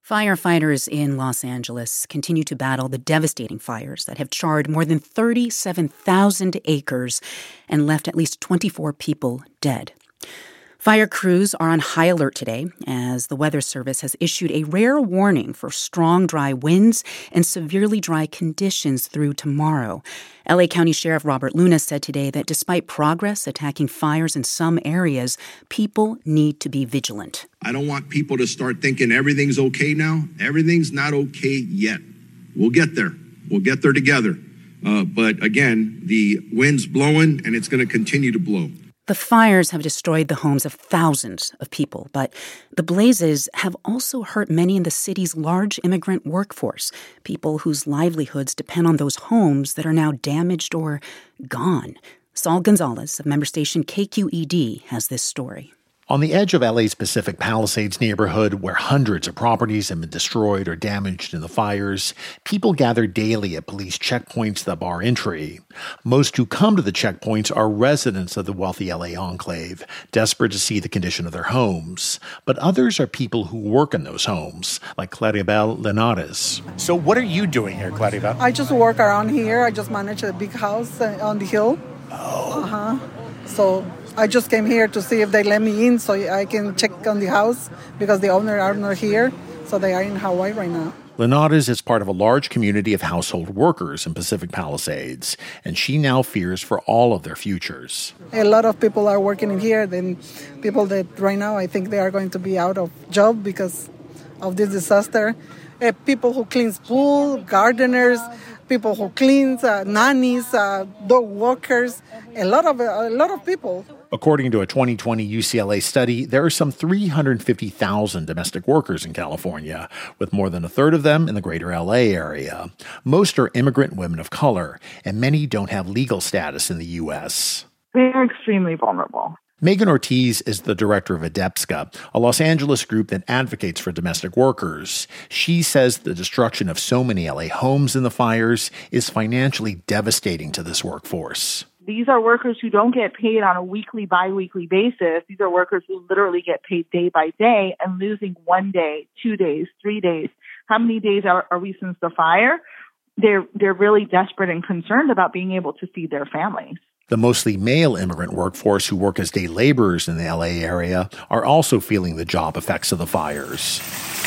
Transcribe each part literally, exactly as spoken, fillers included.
Firefighters in Los Angeles continue to battle the devastating fires that have charred more than thirty-seven thousand acres and left at least twenty-four people dead. Fire crews are on high alert today as the Weather Service has issued a rare warning for strong, dry winds and severely dry conditions through tomorrow. L A County Sheriff Robert Luna said today that despite progress attacking fires in some areas, people need to be vigilant. I don't want people to start thinking everything's okay now. Everything's not okay yet. We'll get there. We'll get there together. Uh, but again, the wind's blowing and it's going to continue to blow. The fires have destroyed the homes of thousands of people, but the blazes have also hurt many in the city's large immigrant workforce, people whose livelihoods depend on those homes that are now damaged or gone. Saul Gonzalez of member station K Q E D has this story. On the edge of L A's Pacific Palisades neighborhood, where hundreds of properties have been destroyed or damaged in the fires, people gather daily at police checkpoints that bar entry. Most who come to the checkpoints are residents of the wealthy L A enclave, desperate to see the condition of their homes. But others are people who work in those homes, like Claribel Linares. So what are you doing here, Claribel? I just work around here. I just manage a big house on the hill. Oh. Uh-huh. So I just came here to see if they let me in so I can check on the house because the owners are not here, so they are in Hawaii right now. Linares is part of a large community of household workers in Pacific Palisades, and she now fears for all of their futures. A lot of people are working in here, then people that right now I think they are going to be out of job because of this disaster. Uh, people who clean pool, gardeners, people who clean, uh, nannies, uh, dog walkers, a lot of a lot of people. According to a twenty twenty U C L A study, there are some three hundred fifty thousand domestic workers in California, with more than a third of them in the greater L A area. Most are immigrant women of color, and many don't have legal status in the U S. They're extremely vulnerable. Megan Ortiz is the director of ADEPSCA, a Los Angeles group that advocates for domestic workers. She says the destruction of so many L A homes in the fires is financially devastating to this workforce. These are workers who don't get paid on a weekly, bi-weekly basis. These are workers who literally get paid day by day, and losing one day, two days, three days. How many days are, are we since the fire? They're, they're really desperate and concerned about being able to feed their families. The mostly male immigrant workforce who work as day laborers in the L A area are also feeling the job effects of the fires.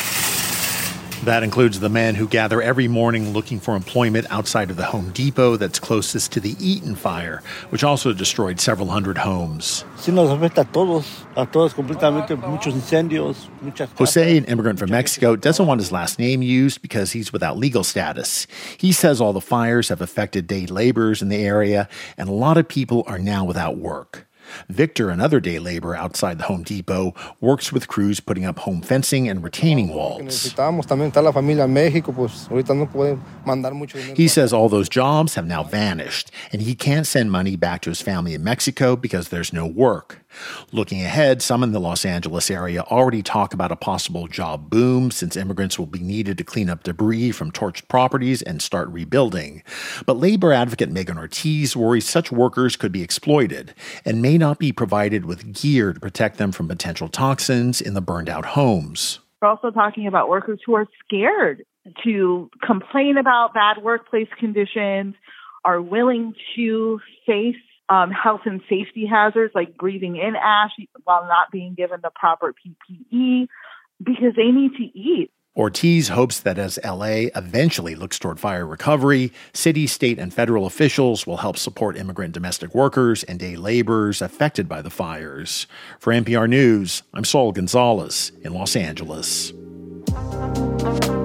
That includes the men who gather every morning looking for employment outside of the Home Depot that's closest to the Eaton fire, which also destroyed several hundred homes. Jose, an immigrant from Mexico, doesn't want his last name used because he's without legal status. He says all the fires have affected day laborers in the area, and a lot of people are now without work. Victor, another day laborer outside the Home Depot, works with crews putting up home fencing and retaining walls. He says all those jobs have now vanished, and he can't send money back to his family in Mexico because there's no work. Looking ahead, some in the Los Angeles area already talk about a possible job boom since immigrants will be needed to clean up debris from torched properties and start rebuilding. But labor advocate Megan Ortiz worries such workers could be exploited and may not be provided with gear to protect them from potential toxins in the burned-out homes. We're also talking about workers who are scared to complain about bad workplace conditions, are willing to face Um, health and safety hazards like breathing in ash while not being given the proper P P E because they need to eat. Ortiz hopes that as L A eventually looks toward fire recovery, city, state, and federal officials will help support immigrant domestic workers and day laborers affected by the fires. For N P R News, I'm Saul Gonzalez in Los Angeles.